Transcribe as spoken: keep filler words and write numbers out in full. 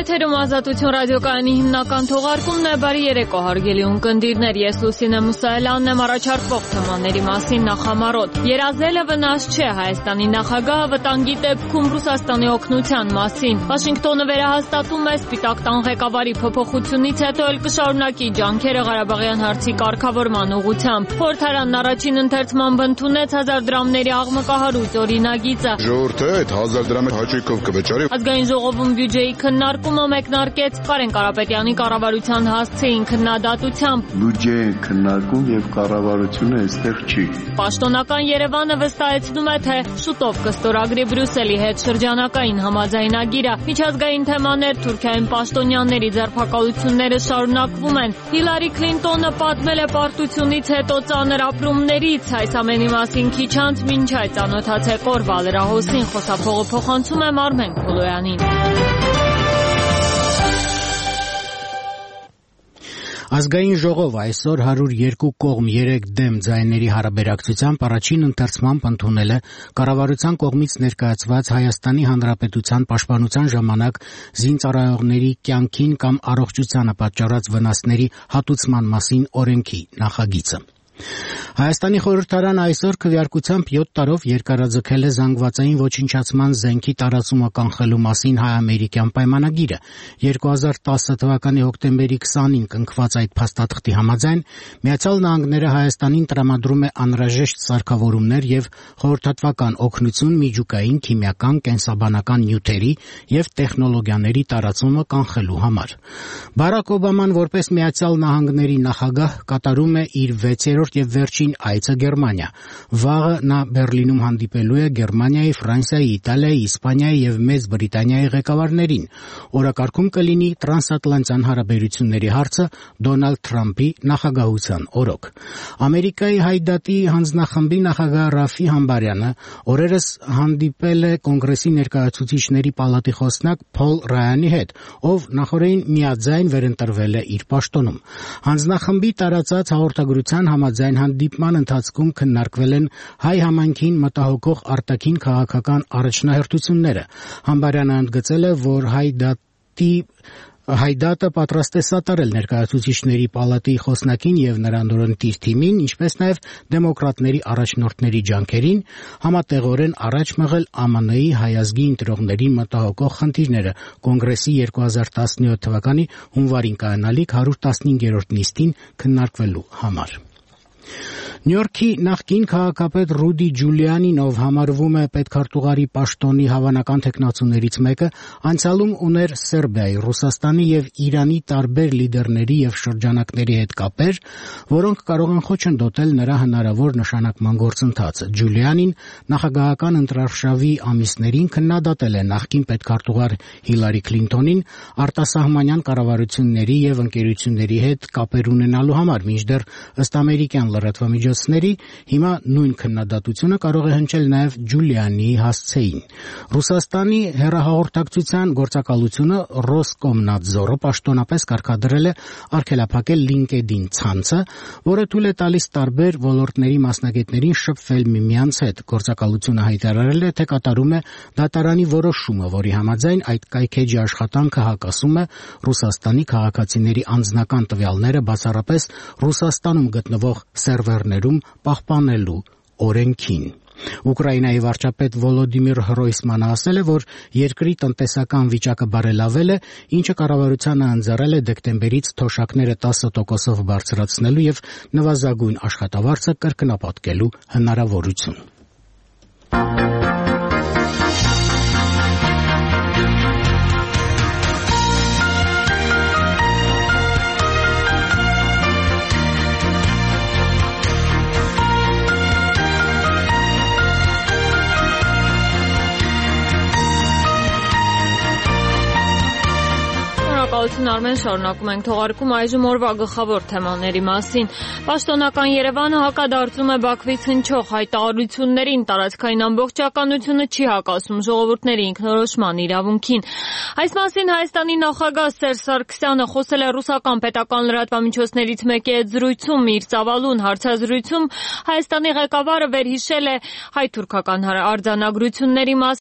Եթերում Ազատություն ռադիոկայանի հիմնական թողարկումն է։ Բարի երեկո հարգելի ունկնդիրներ, ես Լուսինե Մուսայելյանն եմ, առաջարկվող թեմաների մասին նախամարոտ։ Երազելը վնաս չէ, Հայաստանի նախագահը վտանգի դեպքում Ռուսաստանի օգնության մասին։ Վաշինգտոնը վերահաստատում է Սպիտակ տան ղեկավարի փոփոխությունից հետո էլ կշարունակի ջանքերը Ղարաբաղյան հարցի կարգավորման ուղղությամբ։ Խորհրդարանն առաջին ընթերցմամբ ընդունեց հազար դրամների աղմկահարույց օրինագիծը։ Ժողովուրդը այդ հազար դրամի հաճույքով կվճարի։ Ազգային ժողովում բյուջեի քննարկումը մեկնարկեց Կարեն Կարապետյանի կառավարության հասցեին քննադատությամբ։ Բյուջեի քննարկում եւ կառավարությունը այստեղ չի։ Պաշտոնական Երևանը վստահեցնում է, թե շուտով կստորագրի Բրյուսելի հետ շրջանակային համաձայնագիրը։ Միջազգային թեմաներ, Թուրքիայում պաշտոնյաների ձերբակալությունները շարունակվում են։ Հիլարի Քլինտոնը պատմել է պարտությունից հետո ծանր ապրումներից։ Այս ամենի մասին քիչ անց մինչ այդ ծանոթացեք օրվա լրահոսին, խոսափողը փոխանցում է Մարմեն Քոլոյանին։ Ազգային ժողով այսօր հարյուր երկու կողմ երեք դեմ ձայների հարաբերակցությամբ առաջին ընթերցմամբ ընդունել է կառավարության կողմից ներկայացված Հայաստանի Հանրապետության պաշտպանության ժամանակ զինծառայողների կյանքին կամ առողջությանը պատճառած վնասների հատուցման մասին օրենքի նախագիծը։ Հայաստանի խորհրդարանը այսօր քվեարկությամբ յոթ տարով երկարաձգել է զանգվածային ոչնչացման զենքի տարածումը կանխելու մասին հայ-ամերիկյան պայմանագիրը։ երկու հազար տասը թվականի հոկտեմբերի քսանին կնքված այդ փաստաթղթի համաձայն Միացյալ Նահանգները Հայաստանին տրամադրում է անհրաժեշտ սարքավորումներ եւ խորհրդատվական օգնություն միջուկային, քիմիական, կենսաբանական նյութերի եւ տեխնոլոգիաների տարածումը կանխելու համար։ Բարակ Օբաման որպես Միացյալ Նահանգների նախագահ կատարում է իր վեցերորդ եւ վերջին այցը Գերմանիա։ Վաղը նա Բերլինում հանդիպելու է Գերմանիայի, Ֆրանսիայի, Իտալիայի, Իսպանիայի եւ Մեծ Բրիտանիայի ղեկավարներին։ Օրակարգում կլինի տրանսատլանտյան հարաբերությունների հարցը Դոնալդ Թրամփի նախագահության օրոք։ Ամերիկայի Հայդատի հանձնախմբի նախագահ Ռաֆի Համբարյանը օրերս հանդիպել է Կոնգրեսի ներկայացուցիչների պալատի խոսնակ Փոլ Ռայանի հետ, ով նախորդին միաձայն վերընտրվել է իր պաշտոնում։ Հանձնախմբի տարածած հաղորդագրության համաձայն հանդիպման ընթացքում քննարկվել են հայ համայնքին մտահոգող արտաքին քաղաքական առաջնահերթությունները։ Համբարյանը ընդգծել է, որ Հայդատի Հայդատը պատրաստ է սատարել ներկայացուցիչների պալատի խոսնակին եւ նրա նորընտիր թիմին, ինչպես նաեւ դեմոկրատների առաջնորդների ջանքերին համատեղորեն առաջ մղել Α M N-ի հայազգի ընտրողների մտահոգող խնդիրները Կոնգրեսի երկու հազար տասնյոթ թվականի հունվարին կայանալիք հարյուր տասնհինգերորդ նիստին քննարկվելու համար։ Նյու-Յորքի նախկին քաղաքապետ Ռուդի Ջուլիանին, ով համարվում է պետքարտուղարի պաշտոնի հավանական թեկնածուներից մեկը, անցյալում ուներ Սերբիայի, Ռուսաստանի եւ Իրանի տարբեր լիդերների եւ շրջանակների հետ կապեր, որոնք կարող են խոչընդոտել նրա հնարավոր նշանակման գործընթացը։ Ջուլիանին նախագահական ընտրարշավի ամիսներին քննադատել է նախկին պետքարտուղար Հիլարի Քլինտոնին արտասահմանյան կառավարությունների եւ ընկերությունների հետ կապեր ունենալու համար, մինչդեռ ըստ ամերիկյան լրատվամիջոցների հիմա նույն քննադատությունը կարող է հնչել նաև Ջուլիանի հասցեին։ Ռուսաստանի հեռահաղորդակցության գործակալությունը Ռոսկոմնադզորը պաշտոնապես կարգադրել է արգելափակել LinkedIn ցանցը, որը թույլ է տալիս տարբեր ոլորտների մասնագետներին շփվել միմյանց հետ։ Գործակալությունը հայտարարել է, թե կատարում է դատարանի որոշումը, որի համաձայն այդ կայքեջի աշխատանքը հակասում է Ռուսաստանի քաղաքացիների անձնական տվյալները բացառապես Ռուսաստանում գտնվող սերվերներում պահպանելու օրենքին։ Ուկրաինայի վարչապետ Վոլոդիմիր Հրոյսմանը ասել է, որ երկրի տնտեսական վիճակը բարելավել է, ինչը կառավարությանը ընձեռել է դեկտեմբերից թոշակները տասը տոկոսով բարձրացնելու եւ նվազագույն աշխատավարձը կրկնապատկելու հնարավորություն։ Արմեն, շարունակում ենք թողարկում այժմ օրվա գլխավոր թեմաների մասին։ Պաշտոնական Երևանը հակադարձում է Բաքվից հնչող հայտարարություններին, տարածքային ամբողջականությունը չի հակասում ժողովուրդների ինքնորոշման իրավունքին։ Այս մասին Հայաստանի նախագահ Սերժ Սարգսյանը խոսել է ռուսական պետական լրատվամիջոցներից մեկի հետ զրույցում։ Իր ծավալուն հարցազրույցում Հայաստանի ղեկավարը վերհիշել է հայ-թուրքական արձանագրությունների մասին